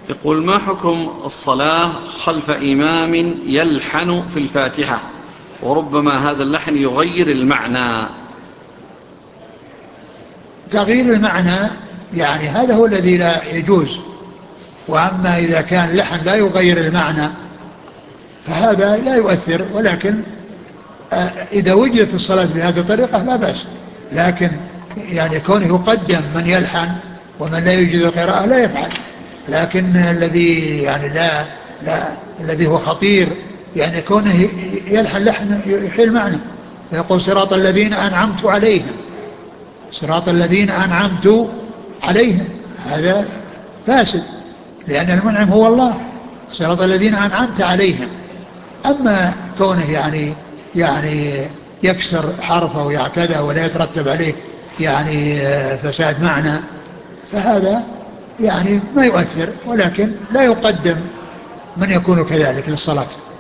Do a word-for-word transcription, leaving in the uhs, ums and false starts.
يقول: ما حكم الصلاة خلف إمام يلحن في الفاتحة وربما هذا اللحن يغير المعنى؟ تغيير المعنى يعني هذا هو الذي لا يجوز. وأما إذا كان لحن لا يغير المعنى فهذا لا يؤثر، ولكن إذا وجدت الصلاة بهذه الطريقة لا بأس. لكن يعني كونه يقدم من يلحن ومن لا يجيد القراءة لا يفعل. لكن الذي يعني لا لا الذي هو خطير يعني كونه يلحن لحن يحيل معنى، فيقول: صراط الذين أنعمت عليهم، صراط الذين أنعمت عليهم، هذا فاسد، لأن المنعم هو الله. صراط الذين أنعمت عليهم. أما كونه يعني يعني يكسر حرفه ويع كذا ولا يترتب عليه يعني فساد معنى، فهذا يعني ما يؤثر، ولكن لا يقدم من يكون كذلك للصلاة.